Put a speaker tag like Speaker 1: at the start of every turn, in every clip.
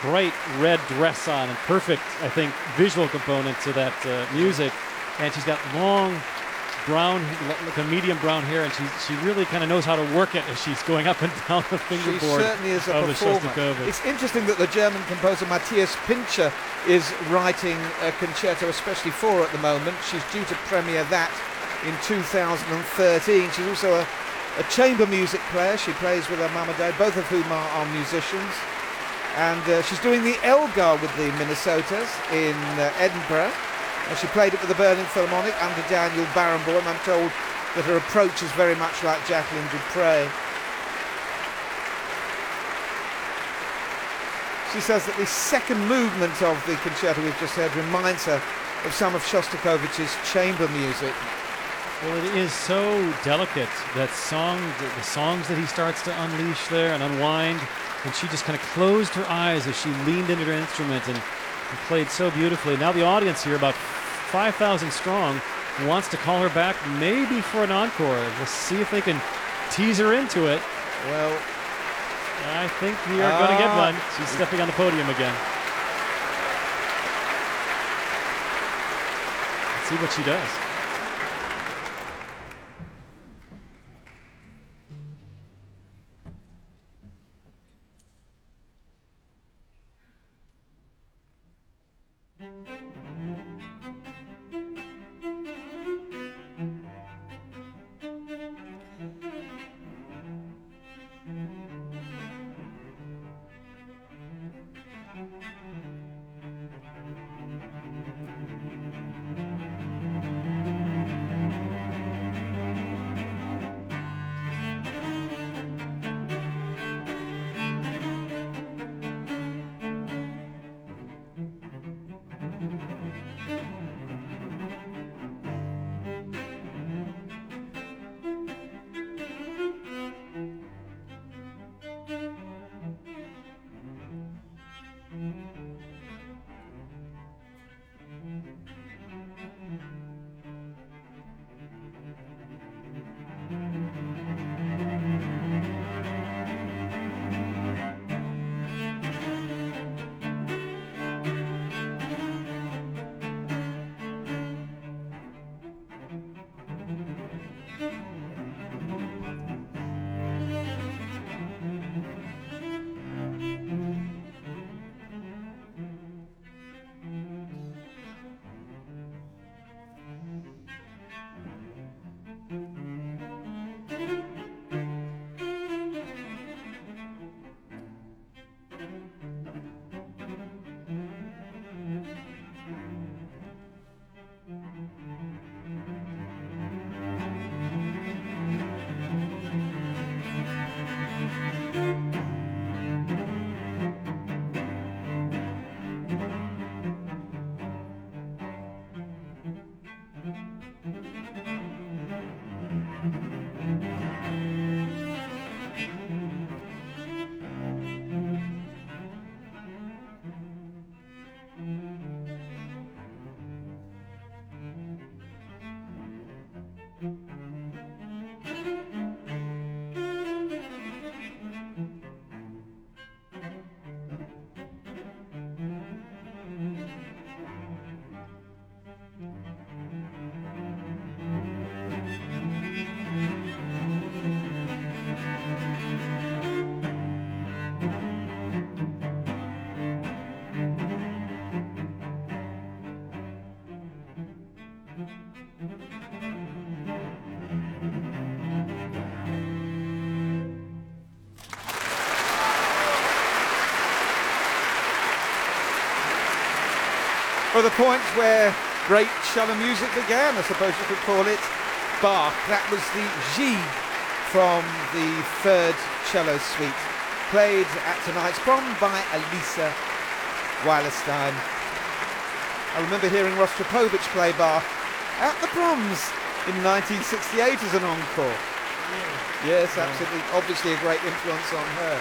Speaker 1: bright red dress on and perfect, I think, visual component to that music. And she's got long brown, like a medium brown hair, and she really kind of knows how to work it as she's going up and down the fingerboard.
Speaker 2: She certainly is a
Speaker 1: of
Speaker 2: performer.
Speaker 1: the Shostakovich.
Speaker 2: It's interesting that the German composer Matthias Pincher is writing a concerto especially for her at the moment. She's due to premiere that in 2013. She's also a chamber music player. She plays with her mum and dad, both of whom are musicians. And she's doing the Elgar with the Minnesotas in Edinburgh. She played it with the Berlin Philharmonic under Daniel Barenboim. I'm told that her approach is very much like Jacqueline Dupre. She says that the second movement of the concerto we've just heard reminds her of some of Shostakovich's chamber music.
Speaker 1: Well, it is so delicate, that song, the songs that he starts to unleash there and unwind, and she just kind of closed her eyes as she leaned into her instrument and played so beautifully. Now the audience here, about 5,000 strong, wants to call her back, maybe for an encore. We'll see if they can tease her into it.
Speaker 2: Well,
Speaker 1: I think we are going to get one. She's stepping on the podium again. Let's see what she does.
Speaker 2: For the point where great cello music began, I suppose you could call it, Bach. That was the G from the third cello suite, played at tonight's prom by Elisa Weilerstein. I remember hearing Rostropovich play Bach at the proms in 1968 as an encore. Yes, absolutely. Obviously a great influence on her.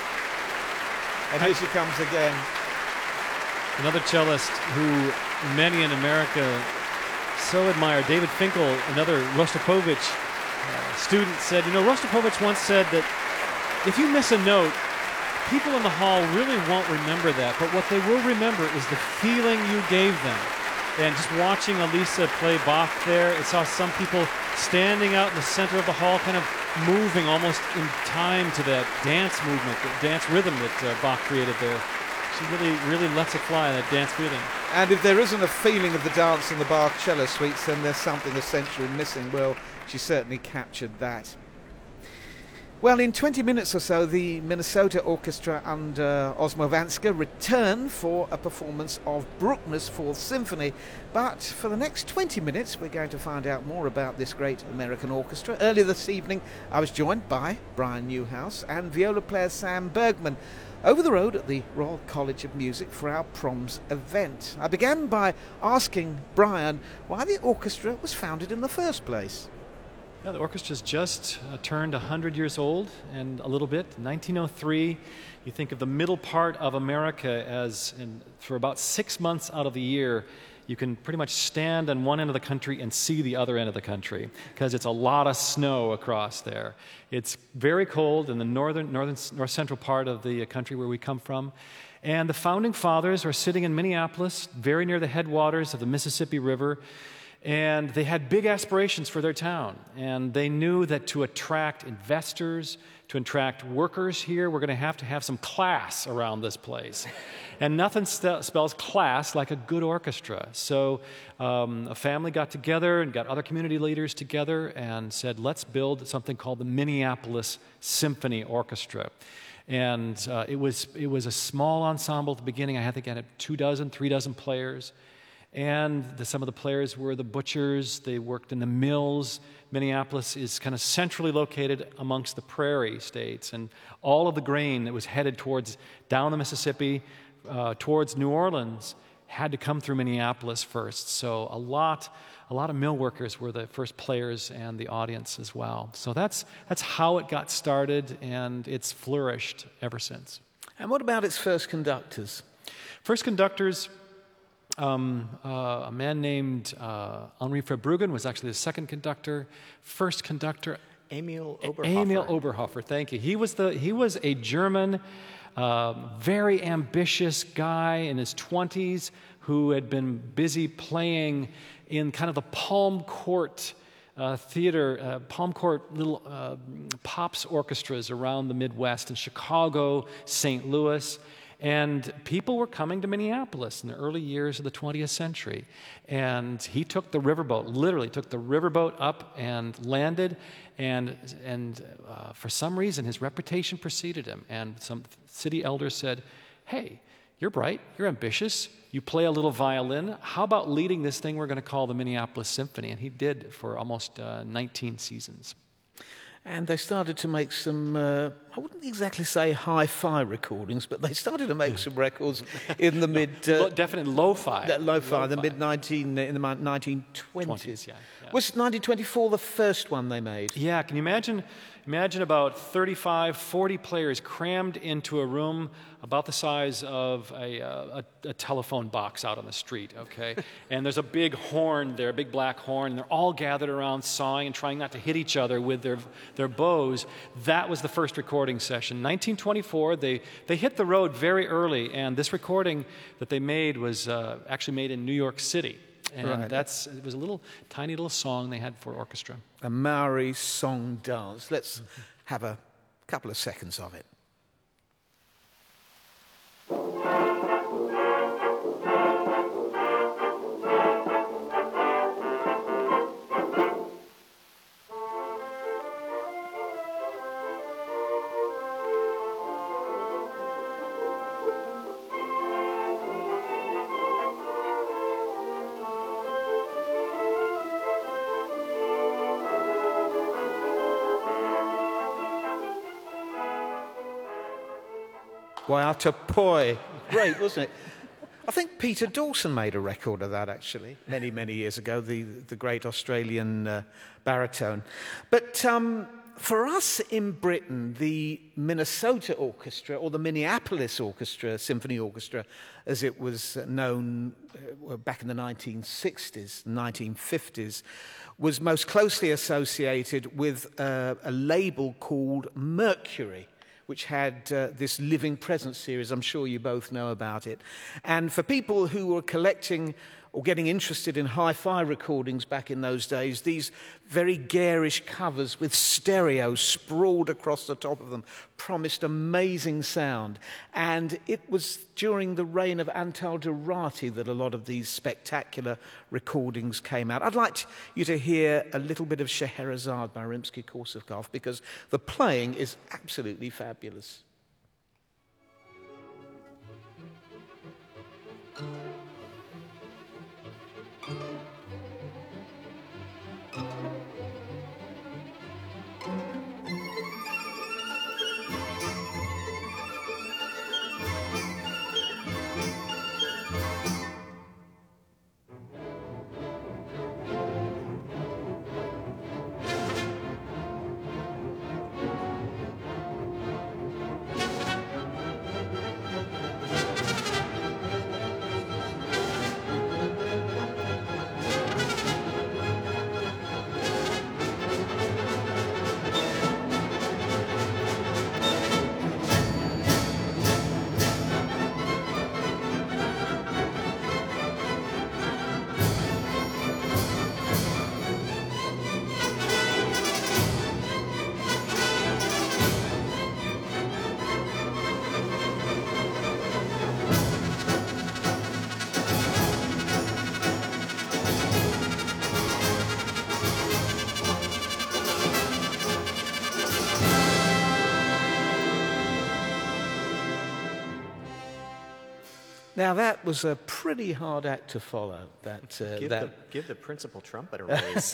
Speaker 2: And here she comes again.
Speaker 1: Another cellist who many in America so admire, David Finkel, another Rostropovich student, said, you know, Rostropovich once said that if you miss a note, people in the hall really won't remember that, but what they will remember is the feeling you gave them. And just watching Elisa play Bach there, it saw some people standing out in the center of the hall, kind of moving almost in time to that dance movement, the dance rhythm that Bach created there. She really lets it fly, that dance feeling.
Speaker 2: And if there isn't a feeling of the dance in the Bach cello suites, then there's something essentially missing. Well, she certainly captured that. Well, in 20 minutes or so, the Minnesota Orchestra under Osmo Vanska return for a performance of Bruckner's Fourth Symphony. But for the next 20 minutes, we're going to find out more about this great American orchestra. Earlier this evening, I was joined by Brian Newhouse and viola player Sam Bergman over the road at the Royal College of Music for our proms event. I began by asking Brian why the orchestra was founded in the first place.
Speaker 1: Yeah, the orchestra's just turned 100 years old and a little bit. 1903, you think of the middle part of America as, for about 6 months out of the year, you can pretty much stand on one end of the country and see the other end of the country because it's a lot of snow across there. It's very cold in the north central part of the country where we come from. And the founding fathers are sitting in Minneapolis, very near the headwaters of the Mississippi River. And they had big aspirations for their town. And they knew that to attract investors, to attract workers here, we're going to have some class around this place. And nothing spells class like a good orchestra. So a family got together and got other community leaders together and said, let's build something called the Minneapolis Symphony Orchestra. And it was a small ensemble at the beginning. I think it had 3 dozen players. And some of the players were the butchers. They worked in the mills. Minneapolis is kind of centrally located amongst the prairie states. And all of the grain that was headed down the Mississippi towards New Orleans had to come through Minneapolis first. So a lot of mill workers were the first players and the audience as well. So that's how it got started, and it's flourished ever since.
Speaker 2: And what about its first conductors?
Speaker 1: First conductors... a man named Henri Verbruggen was actually the second conductor. First conductor,
Speaker 2: Emil Oberhofer.
Speaker 1: Emil Oberhofer, thank you. He was a German, very ambitious guy in his 20s who had been busy playing in kind of the Palm Court theater, Palm Court little pops orchestras around the Midwest in Chicago, St. Louis. And people were coming to Minneapolis in the early years of the 20th century. And he took the riverboat, literally took the riverboat up and landed. And for some reason, his reputation preceded him. And some city elders said, hey, you're bright, you're ambitious, you play a little violin. How about leading this thing we're going to call the Minneapolis Symphony? And he did for almost 19 seasons.
Speaker 2: And they started to make some, I wouldn't exactly say hi-fi recordings, but they started to make some records in the
Speaker 1: definitely lo-fi.
Speaker 2: Lo-fi, in the 1920s.
Speaker 1: 20s, yeah.
Speaker 2: Was 1924 the first one they made?
Speaker 1: Yeah, can you imagine about 35, 40 players crammed into a room about the size of a telephone box out on the street, okay? And there's a big horn there, a big black horn, and they're all gathered around sawing and trying not to hit each other with their bows. That was the first recording session. 1924, they hit the road very early, and this recording that they made was actually made in New York City. And
Speaker 2: right.
Speaker 1: it was a tiny little song they had for orchestra.
Speaker 2: A Maori song dance. Let's have a couple of seconds of it. Waiata Poi. Great, wasn't it? I think Peter Dawson made a record of that, actually, many, many years ago, the great Australian baritone. But for us in Britain, the Minnesota Orchestra, or the Minneapolis Orchestra, Symphony Orchestra, as it was known back in the 1960s, 1950s, was most closely associated with a label called Mercury, which had this Living Presence series. I'm sure you both know about it. And for people who were collecting or getting interested in hi-fi recordings back in those days, these very garish covers with stereo sprawled across the top of them promised amazing sound. And it was during the reign of Antal Durrati that a lot of these spectacular recordings came out. I'd like you to hear a little bit of Scheherazade by Rimsky-Korsakov, because the playing is absolutely fabulous. Now, that was a pretty hard act to follow.
Speaker 3: Give the principal trumpet a raise.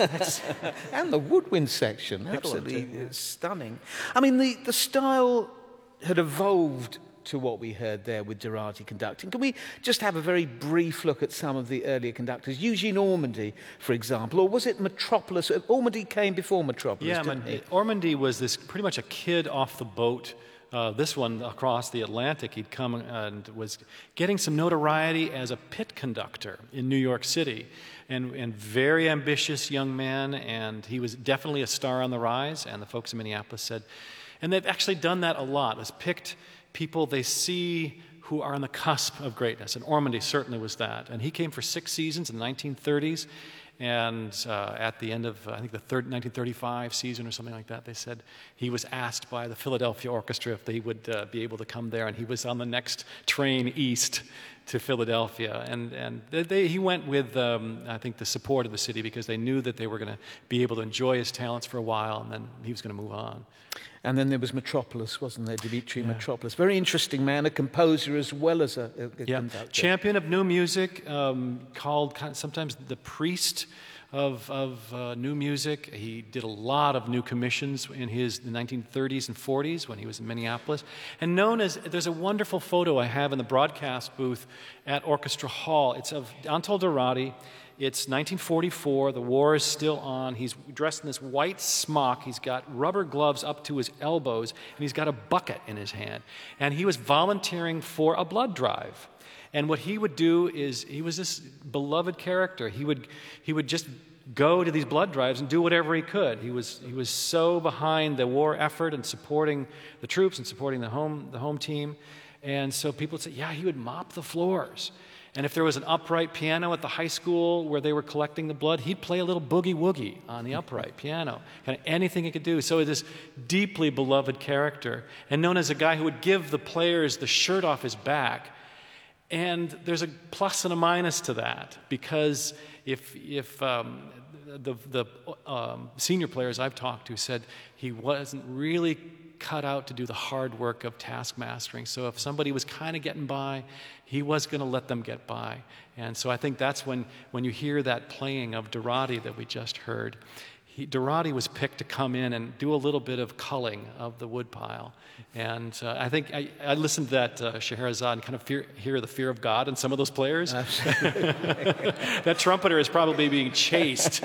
Speaker 2: And the woodwind section, absolutely stunning. I mean, the style had evolved to what we heard there with Durrati conducting. Can we just have a very brief look at some of the earlier conductors? Eugene Ormandy, for example, or was it Metropolis? Ormandy came before Metropolis, didn't he?
Speaker 1: Ormandy was pretty much a kid off the boat. This one across the Atlantic. He'd come and was getting some notoriety as a pit conductor in New York City, and very ambitious young man, and he was definitely a star on the rise, and the folks in Minneapolis said, and they've actually done that a lot, has picked people they see who are on the cusp of greatness, and Ormandy certainly was that, and he came for 6 seasons in the 1930s, and at the end of, I think, the 1935 season or something like that, they said he was asked by the Philadelphia Orchestra if they would be able to come there, and he was on the next train east to Philadelphia. And he went with, I think, the support of the city, because they knew that they were going to be able to enjoy his talents for a while, and then he was going to move on.
Speaker 2: And then there was Metropolis, wasn't there? Dimitri Metropolis. Very interesting man, a composer as well as a conductor.
Speaker 1: Champion of new music, called sometimes the priest of new music. He did a lot of new commissions in the 1930s and 40s when he was in Minneapolis. And known as, there's a wonderful photo I have in the broadcast booth at Orchestra Hall. It's of Antal Durrati. It's 1944, the war is still on. He's dressed in this white smock. He's got rubber gloves up to his elbows, and he's got a bucket in his hand. And he was volunteering for a blood drive. And what he would do is, he was this beloved character. He would just go to these blood drives and do whatever he could. He was so behind the war effort and supporting the troops and supporting the home team. And so people would say, yeah, he would mop the floors. And if there was an upright piano at the high school where they were collecting the blood, he'd play a little boogie-woogie on the upright piano, kind of anything he could do. So this deeply beloved character, and known as a guy who would give the players the shirt off his back. And there's a plus and a minus to that, because if the senior players I've talked to said he wasn't really cut out to do the hard work of task mastering. So if somebody was kind of getting by, he was going to let them get by. And so I think that's when you hear that playing of Durrati that we just heard. Durrati was picked to come in and do a little bit of culling of the woodpile. And I think I listened to that Scheherazade and kind of hear the fear of God in some of those players. That trumpeter is probably being chased.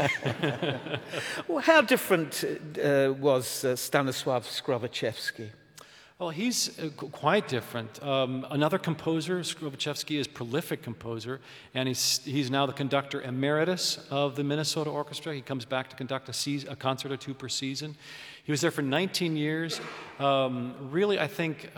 Speaker 2: Well, how different was Stanisław Skrowaczewski?
Speaker 1: Well, he's quite different. Another composer, Skrobaczewski, is a prolific composer, and he's now the conductor emeritus of the Minnesota Orchestra. He comes back to conduct a concert or two per season. He was there for 19 years. Really, I think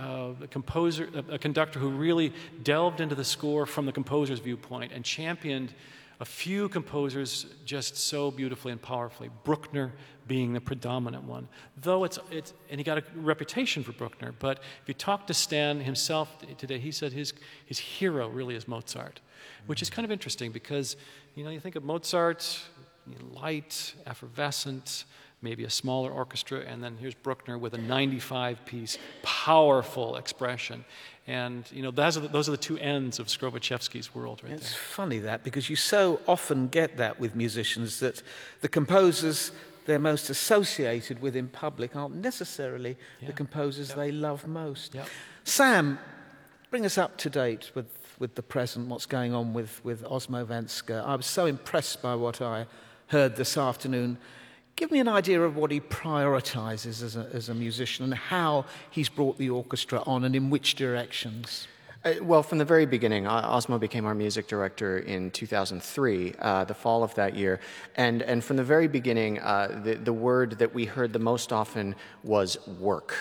Speaker 1: a conductor who really delved into the score from the composer's viewpoint and championed a few composers just so beautifully and powerfully, Bruckner being the predominant one. Though and he got a reputation for Bruckner, but if you talk to Stan himself today, he said his hero really is Mozart, which is kind of interesting because, you think of Mozart, light, effervescent, maybe a smaller orchestra, and then here's Bruckner with a 95-piece, powerful expression. And, those are the two ends of Skrobaczewski's world right there.
Speaker 2: It's funny that, because you so often get that with musicians, that the composers they're most associated with in public aren't necessarily the composers they love most.
Speaker 1: Yep.
Speaker 2: Sam, bring us up to date with the present, what's going on with Osmo Venska. I was so impressed by what I heard this afternoon. Give me an idea of what he prioritizes as a musician and how he's brought the orchestra on and in which directions.
Speaker 3: Well, from the very beginning, Osmo became our music director in 2003, the fall of that year. And from the very beginning, the word that we heard the most often was work.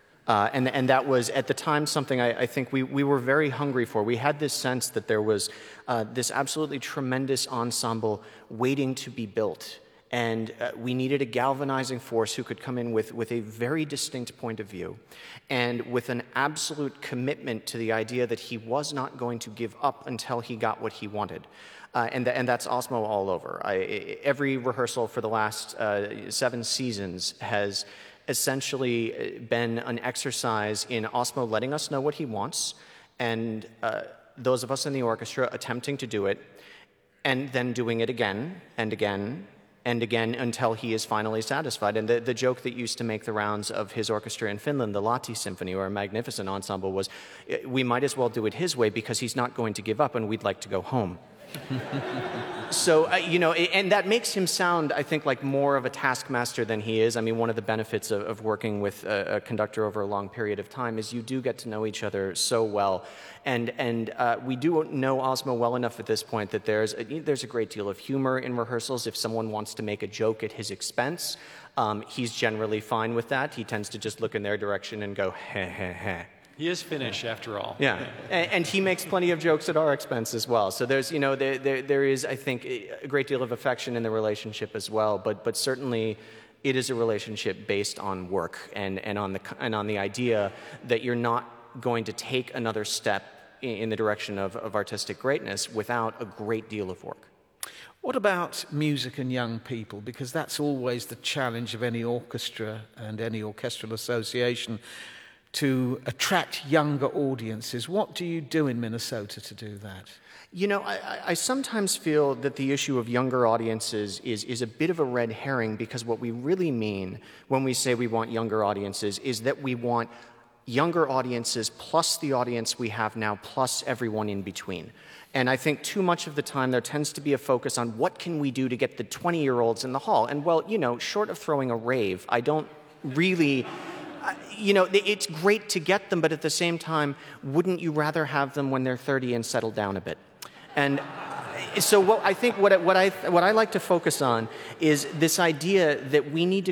Speaker 3: And that was, at the time, something I think we were very hungry for. We had this sense that there was this absolutely tremendous ensemble waiting to be built. And we needed a galvanizing force who could come in with a very distinct point of view and with an absolute commitment to the idea that he was not going to give up until he got what he wanted. And that's Osmo all over. Every rehearsal for the last 7 seasons has essentially been an exercise in Osmo letting us know what he wants, and those of us in the orchestra attempting to do it, and then doing it again and again and again until he is finally satisfied. And the joke that used to make the rounds of his orchestra in Finland, the Lahti Symphony, or a magnificent ensemble, was we might as well do it his way because he's not going to give up and we'd like to go home. So, and that makes him sound, I think, like more of a taskmaster than he is. I mean, one of the benefits of working with a conductor over a long period of time is you do get to know each other so well. And we do know Osmo well enough at this point that there's a great deal of humor in rehearsals. If someone wants to make a joke at his expense, he's generally fine with that. He tends to just look in their direction and go, heh, heh, heh.
Speaker 1: He is Finnish, after all.
Speaker 3: Yeah, and he makes plenty of jokes at our expense as well. So there's, there is, I think, a great deal of affection in the relationship as well. But certainly, it is a relationship based on work and on the idea that you're not going to take another step in the direction of artistic greatness without a great deal of work.
Speaker 2: What about music and young people? Because that's always the challenge of any orchestra and any orchestral association, to attract younger audiences. What do you do in Minnesota to do that?
Speaker 3: I sometimes feel that the issue of younger audiences is a bit of a red herring, because what we really mean when we say we want younger audiences is that we want younger audiences plus the audience we have now plus everyone in between. And I think too much of the time there tends to be a focus on what can we do to get the 20-year-olds in the hall. And well, short of throwing a rave, I don't really... it's great to get them, but at the same time, wouldn't you rather have them when they're 30 and settle down a bit? And so what I like to focus on is this idea that we need to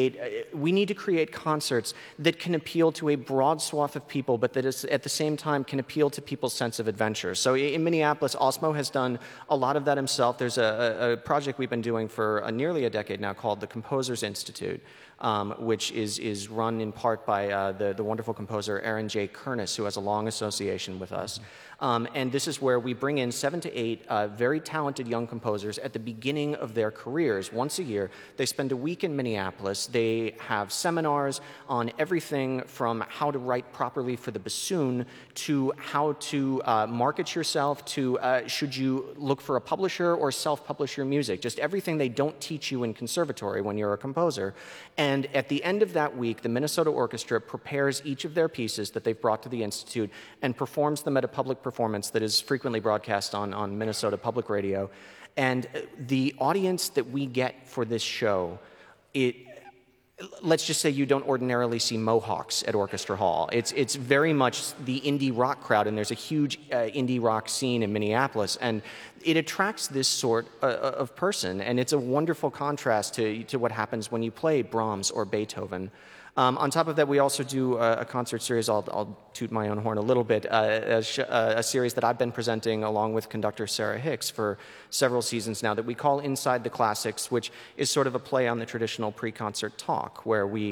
Speaker 3: create concerts that can appeal to a broad swath of people, but that is, at the same time can appeal to people's sense of adventure. So in Minneapolis, Osmo has done a lot of that himself. There's a project we've been doing for nearly a decade now called the Composers Institute, which is run in part by the wonderful composer Aaron J. Kernis, who has a long association with us. And this is where we bring in 7 to 8 very talented young composers at the beginning of their careers. Once a year, they spend a week in Minneapolis. They have seminars on everything from how to write properly for the bassoon to how to market yourself to should you look for a publisher or self-publish your music. Just everything they don't teach you in conservatory when you're a composer. And at the end of that week, the Minnesota Orchestra prepares each of their pieces that they've brought to the Institute and performs them at a public performance that is frequently broadcast on Minnesota Public Radio. And the audience that we get for this show, let's just say you don't ordinarily see Mohawks at Orchestra Hall. It's very much the indie rock crowd, and there's a huge indie rock scene in Minneapolis, and it attracts this sort of person, and it's a wonderful contrast to what happens when you play Brahms or Beethoven. On top of that, we also do a concert series, I'll toot my own horn a little bit, a series that I've been presenting along with conductor Sarah Hicks for several seasons now that we call Inside the Classics, which is sort of a play on the traditional pre-concert talk, where we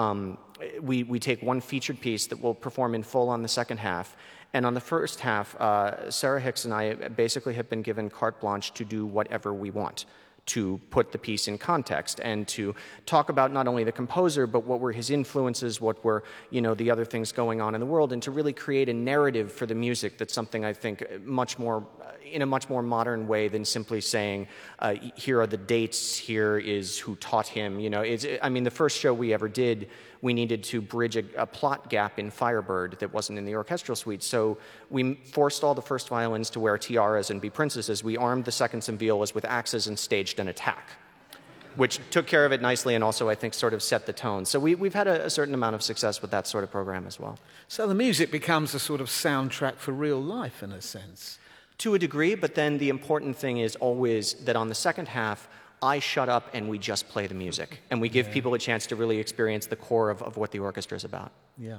Speaker 3: take one featured piece that we'll perform in full on the second half. And on the first half, Sarah Hicks and I basically have been given carte blanche to do whatever we want, to put the piece in context and to talk about not only the composer, but what were his influences, what were, the other things going on in the world, and to really create a narrative for the music that's something I think in a much more modern way than simply saying, here are the dates, here is who taught him. The first show we ever did, we needed to bridge a plot gap in Firebird that wasn't in the orchestral suite. So we forced all the first violins to wear tiaras and be princesses. We armed the seconds and violas with axes and staged an attack, which took care of it nicely and also, I think, sort of set the tone. So we've had a certain amount of success with that sort of program as well.
Speaker 2: So the music becomes a sort of soundtrack for real life, in a sense.
Speaker 3: To a degree, but then the important thing is always that on the second half, I shut up and we just play the music. And we give people a chance to really experience the core of what the orchestra is about.
Speaker 2: Yeah.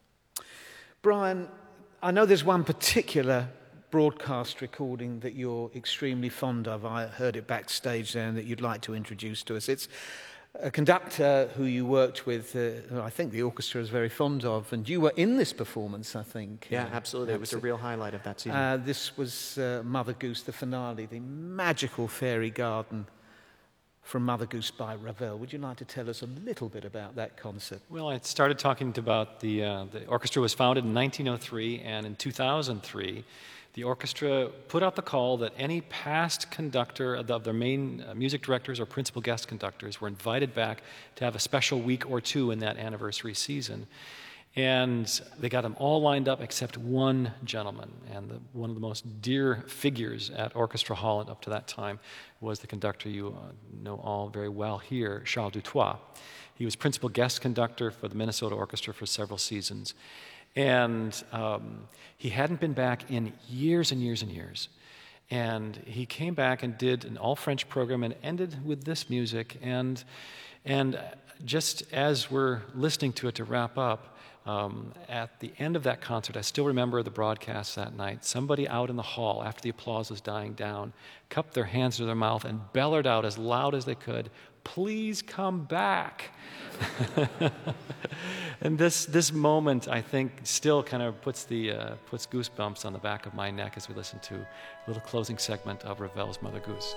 Speaker 2: Brian, I know there's one particular broadcast recording that you're extremely fond of. I heard it backstage there and that you'd like to introduce to us. It's a conductor who you worked with, who I think the orchestra is very fond of, and you were in this performance, I think.
Speaker 3: Yeah, absolutely. It was a real highlight of that season.
Speaker 2: This was Mother Goose, the finale, the magical fairy garden from Mother Goose by Ravel. Would you like to tell us a little bit about that concert?
Speaker 1: Well, I started talking about the orchestra was founded in 1903, and in 2003, the orchestra put out the call that any past conductor of their main music directors or principal guest conductors were invited back to have a special week or two in that anniversary season. And they got them all lined up except one gentleman. And one of the most dear figures at Orchestra Hall up to that time was the conductor you know all very well here, Charles Dutoit. He was principal guest conductor for the Minnesota Orchestra for several seasons. And he hadn't been back in years and years and years. And he came back and did an all-French program and ended with this music. And just as we're listening to it to wrap up, at the end of that concert, I still remember the broadcast that night, somebody out in the hall, after the applause was dying down, cupped their hands to their mouth and bellowed out as loud as they could, "Please come back." And this moment, I think, still kind of puts goosebumps on the back of my neck as we listen to a little closing segment of Ravel's Mother Goose.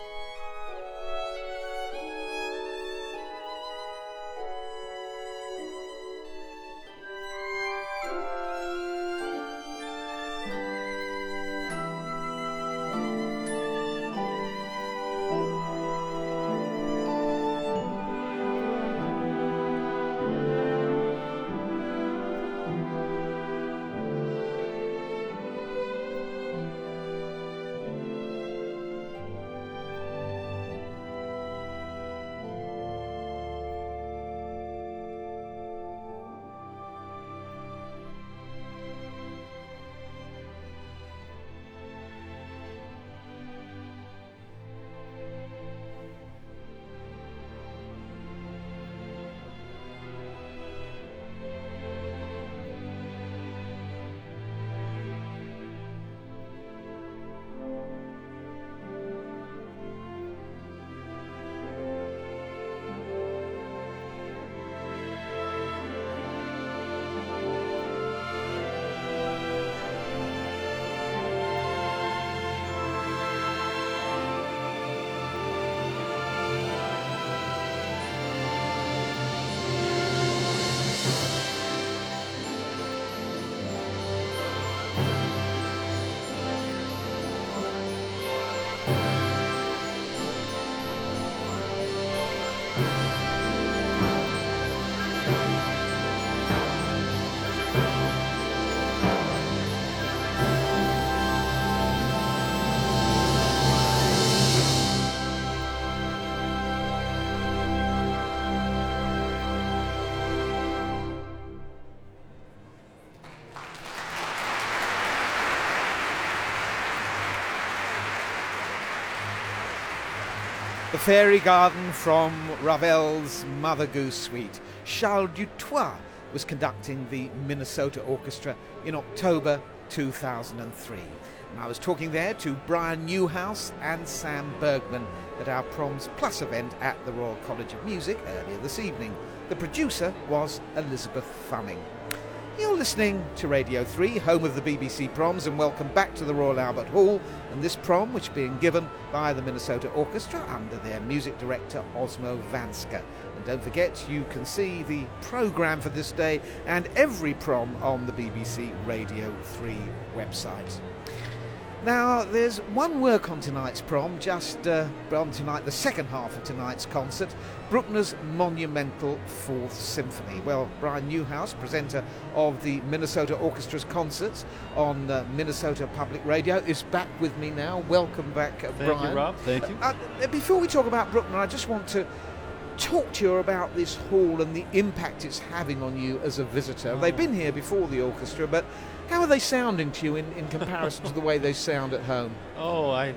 Speaker 2: The Fairy Garden from Ravel's Mother Goose Suite. Charles Dutoit was conducting the Minnesota Orchestra in October 2003. And I was talking there to Brian Newhouse and Sam Bergman at our Proms Plus event at the Royal College of Music earlier this evening. The producer was Elizabeth Fumming. You're listening to Radio 3, home of the BBC Proms, and welcome back to the Royal Albert Hall and this prom, which is being given by the Minnesota Orchestra under their music director Osmo Vanska. And don't forget, you can see the programme for this day and every prom on the BBC Radio 3 website. Now, there's one work on tonight's prom, just on tonight, the second half of tonight's concert, Bruckner's monumental Fourth Symphony. Well, Brian Newhouse, presenter of the Minnesota Orchestra's concerts on Minnesota Public Radio, is back with me now. Welcome back, Brian.
Speaker 1: Thank you, Rob. Thank you.
Speaker 2: Before we talk about Bruckner, I just want to talk to you about this hall and the impact it's having on you as a visitor. They've been here before, the orchestra, but how are they sounding to you in comparison to the way they sound at home?
Speaker 1: Oh, I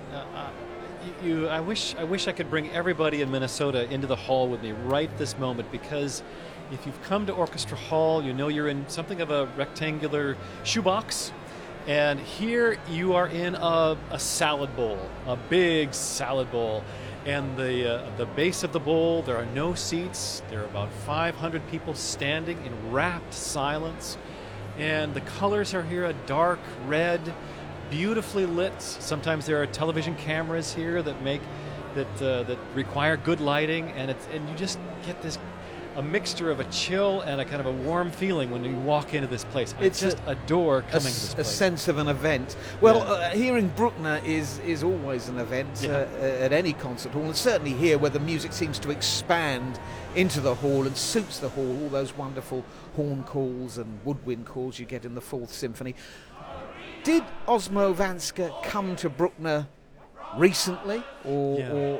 Speaker 1: wish I could bring everybody in Minnesota into the hall with me right this moment, because if you've come to Orchestra Hall, you know you're in something of a rectangular shoebox, and here you are in a salad bowl, a big salad bowl. And the base of the bowl, there are no seats. There are about 500 people standing in rapt silence. And the colors are here a dark red, beautifully lit. Sometimes there are television cameras here that require good lighting, and you just get a mixture of a chill and a kind of a warm feeling when you walk into this place. I just adore coming to this place.
Speaker 2: A sense of an event. Well, hearing Bruckner is always an event at any concert hall, and certainly here where the music seems to expand into the hall and suits the hall, all those wonderful horn calls and woodwind calls you get in the Fourth Symphony. Did Osmo Vanska come to Bruckner recently, or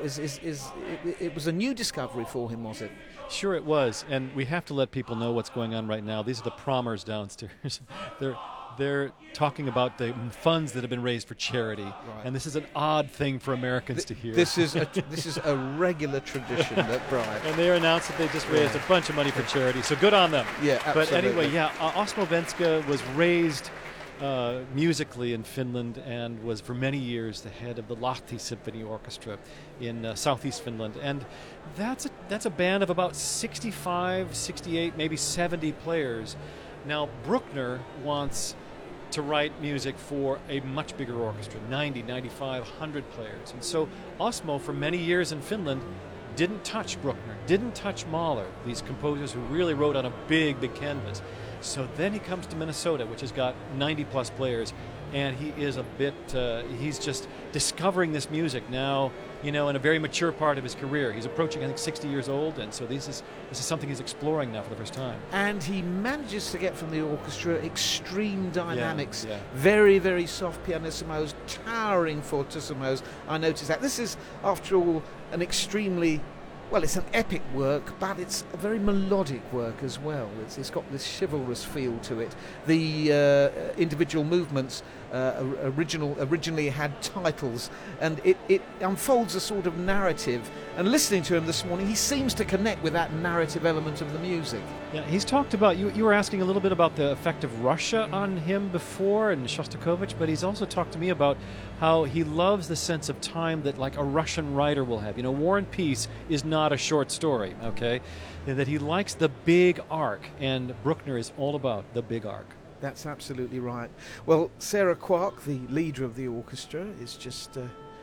Speaker 2: it was a new discovery for him, was it?
Speaker 1: Sure it was, and we have to let people know what's going on right now. These are the promers downstairs. They're talking about the funds that have been raised for charity, right. And this is an odd thing for Americans to hear.
Speaker 2: This is a regular tradition that Brian.
Speaker 1: And they announced that they just raised a bunch of money for charity, so good on them.
Speaker 2: Yeah, absolutely.
Speaker 1: But anyway, Osmo Vanska was raised musically in Finland and was for many years the head of the Lahti Symphony Orchestra in southeast Finland. And that's a band of about 65, 68, maybe 70 players. Now, Bruckner wants to write music for a much bigger orchestra, 90, 95, 100 players. And so Osmo, for many years in Finland, didn't touch Bruckner, didn't touch Mahler, these composers who really wrote on a big, big canvas. So then he comes to Minnesota, which has got 90-plus players, and he is he's just discovering this music now, in a very mature part of his career. He's approaching, I think, 60 years old, and so this is something he's exploring now for the first time.
Speaker 2: And he manages to get from the orchestra extreme dynamics,
Speaker 1: yeah.
Speaker 2: Very, very soft pianissimos, towering fortissimos. I noticed that. This is, after all, an extremely... Well, it's an epic work, but it's a very melodic work as well. It's got this chivalrous feel to it. The individual movements originally had titles, and it unfolds a sort of narrative. And listening to him this morning, he seems to connect with that narrative element of the music.
Speaker 1: Yeah, he's talked about, you were asking a little bit about the effect of Russia on him before, and Shostakovich, but he's also talked to me about how he loves the sense of time that, like, a Russian writer will have. War and Peace is not a short story, okay? And that he likes the big arc, and Bruckner is all about the big arc.
Speaker 2: That's absolutely right. Well, Sarah Quark, the leader of the orchestra, is just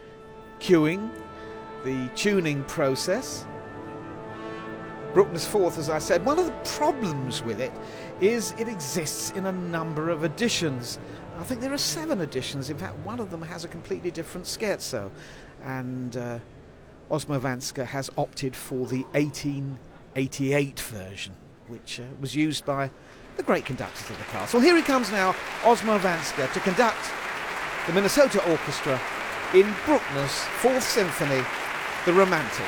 Speaker 2: cueing the tuning process. Bruckner's Fourth, as I said, one of the problems with it is it exists in a number of editions. I think there are 7 editions. In fact, one of them has a completely different scherzo. And Osmo Vanska has opted for the 1888 version, which was used by the great conductors of the past. Well, here he comes now, Osmo Vanska, to conduct the Minnesota Orchestra in Bruckner's Fourth Symphony, The Romantic.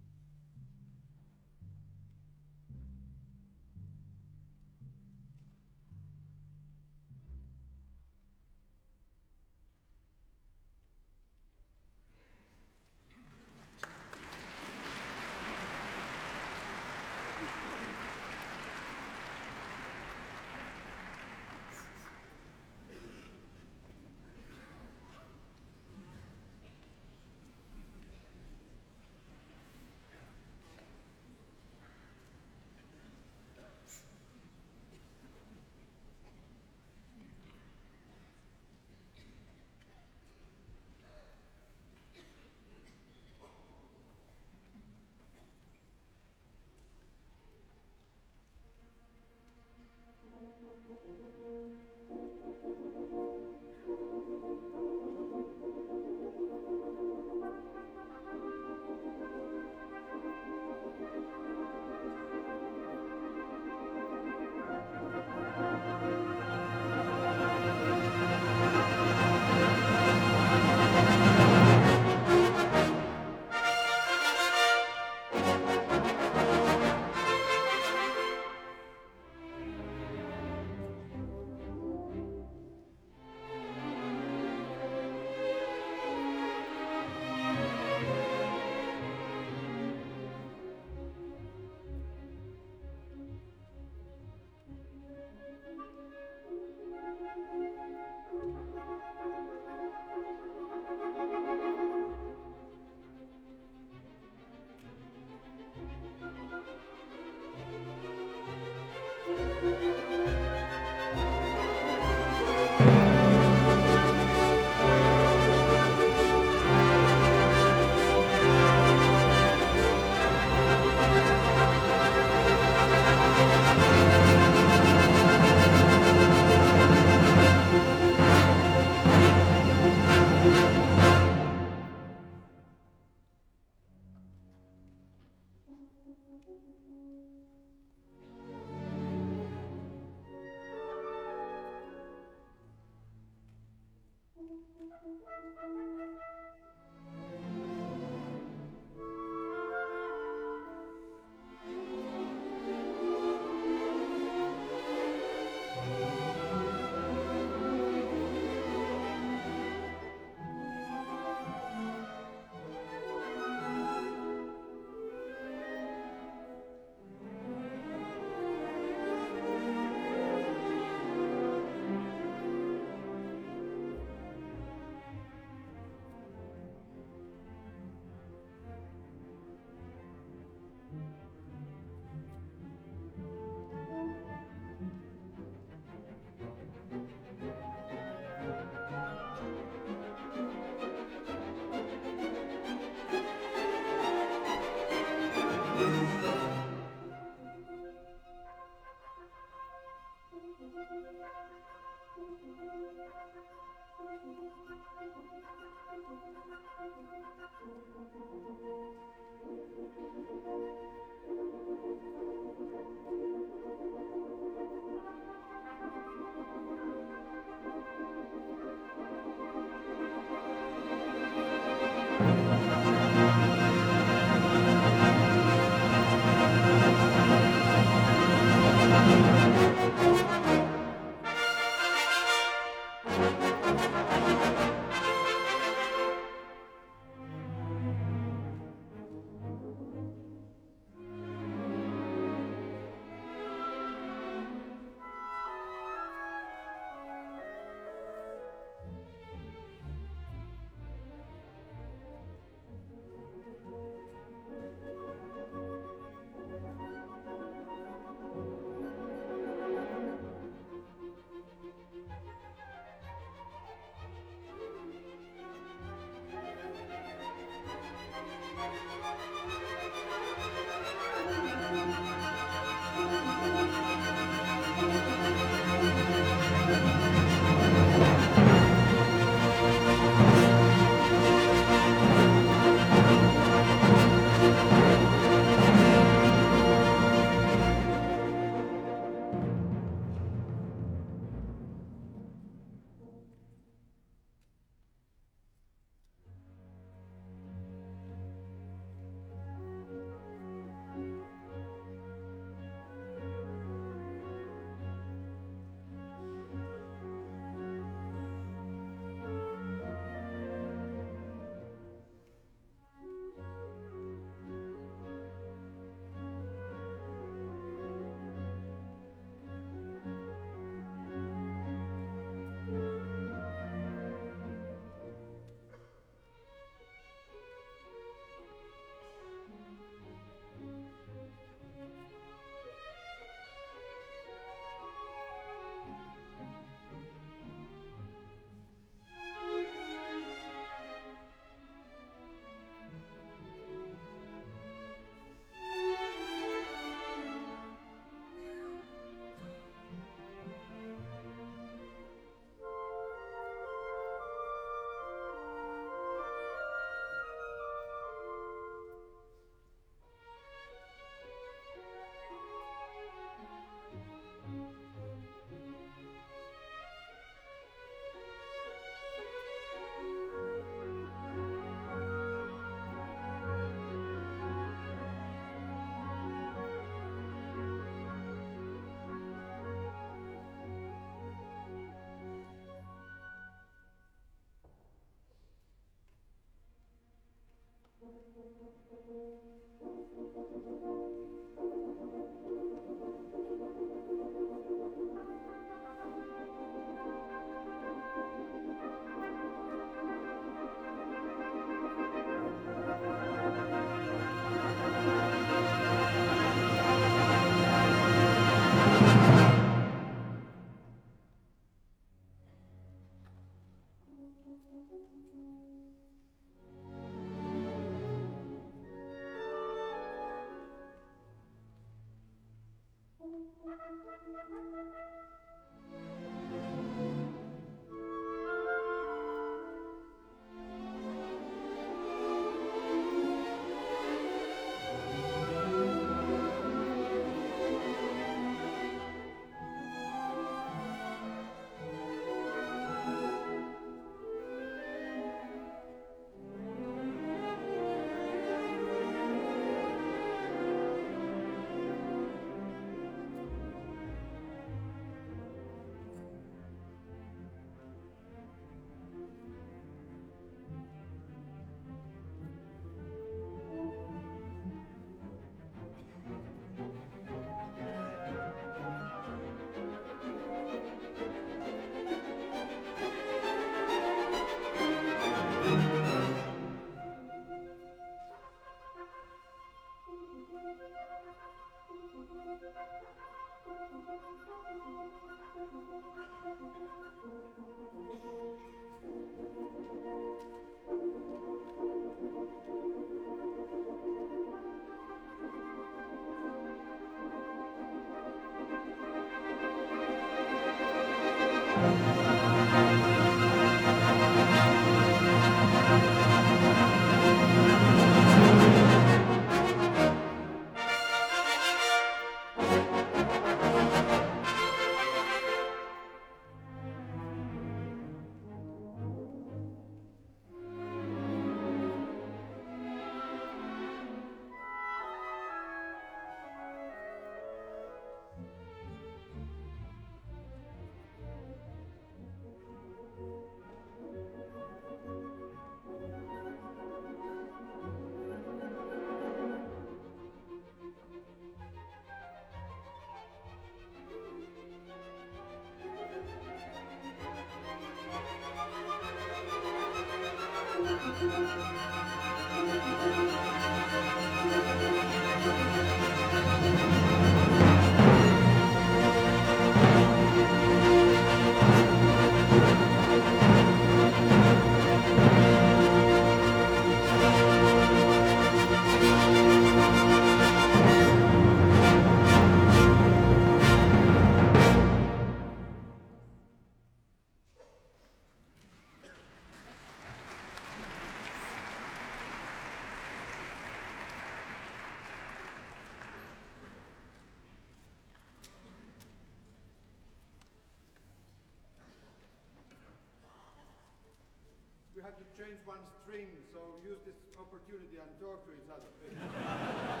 Speaker 2: We had to change one string, so use this opportunity and talk to each other.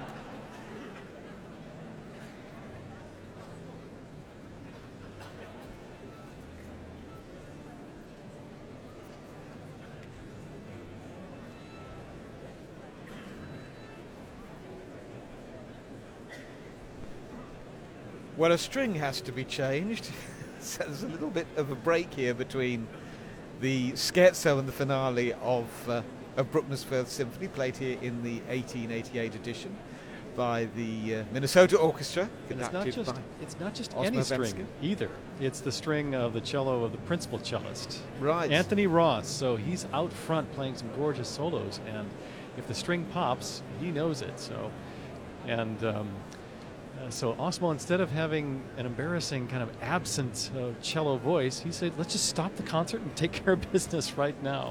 Speaker 2: Well, a string has to be changed. So there's a little bit of a break here between the scherzo and the finale of Bruckner's First Symphony, played here in the 1888 edition by the Minnesota Orchestra, conducted by
Speaker 1: It's not just
Speaker 2: Osmo
Speaker 1: any string
Speaker 2: Bensky.
Speaker 1: either. It's the string of the cello of the principal cellist,
Speaker 2: Right.
Speaker 1: Anthony Ross. So he's out front playing some gorgeous solos, and if the string pops, he knows it. So, and so Osmo, instead of having an embarrassing kind of absent cello voice, he said, "Let's just stop the concert and take care of business right now."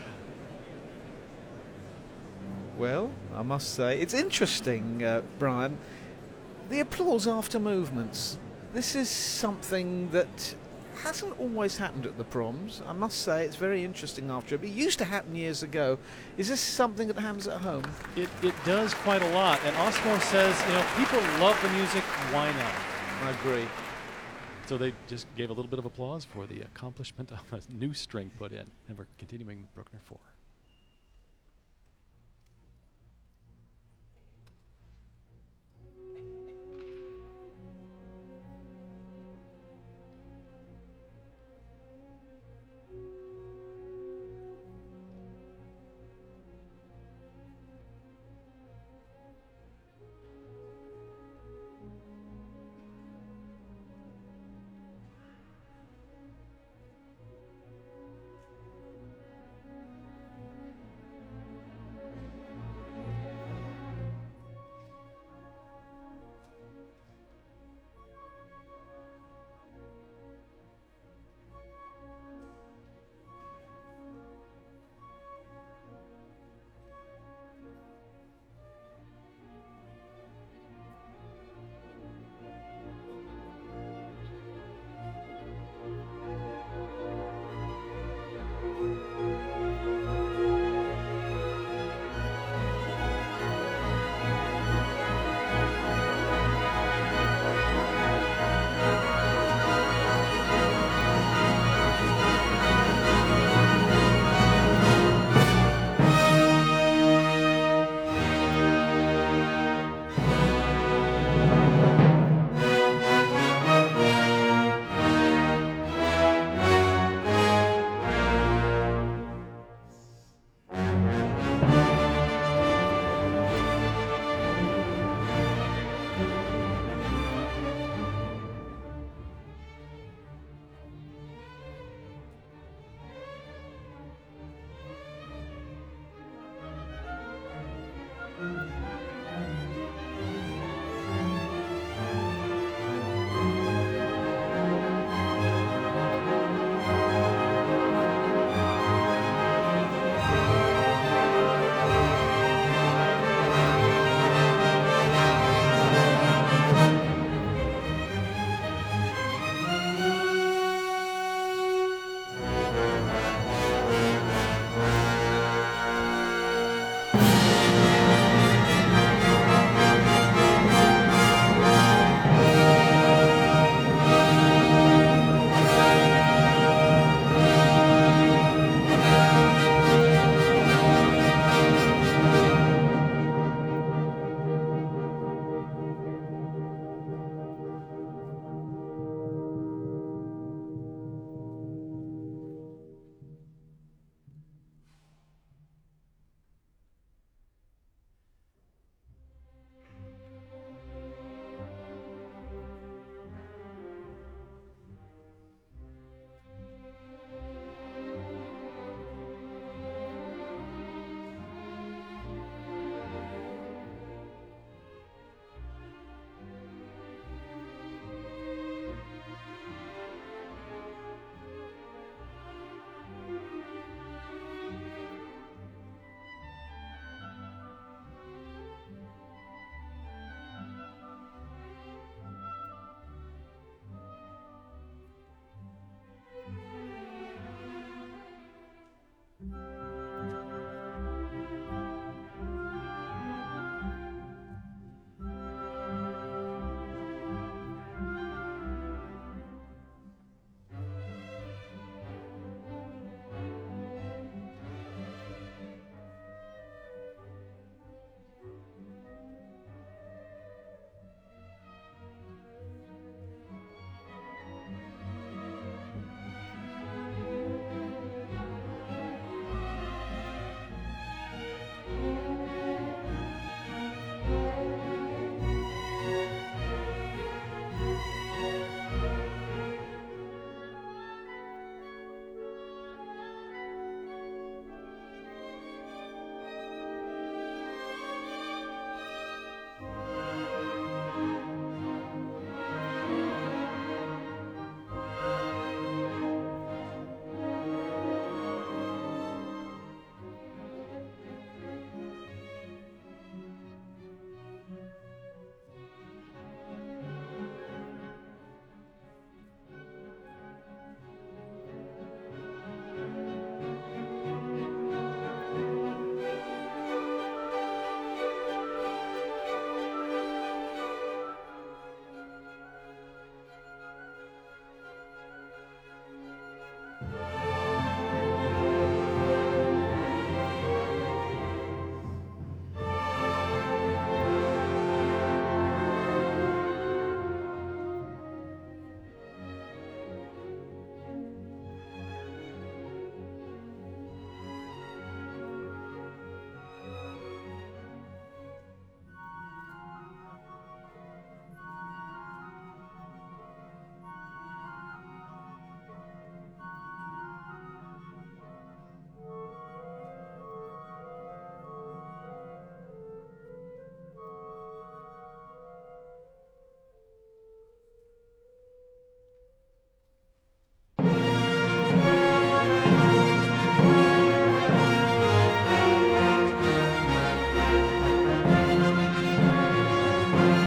Speaker 2: Well, I must say, it's interesting, Brian, the applause after movements. This is something that hasn't always happened at the proms. I must say, it's very interesting after it. It used to happen years ago. Is this something that happens at home?
Speaker 1: It does quite a lot. And Osmo says, people love the music, why not?
Speaker 2: I agree.
Speaker 1: So they just gave a little bit of applause for the accomplishment of a new string put in. And we're continuing Bruckner 4.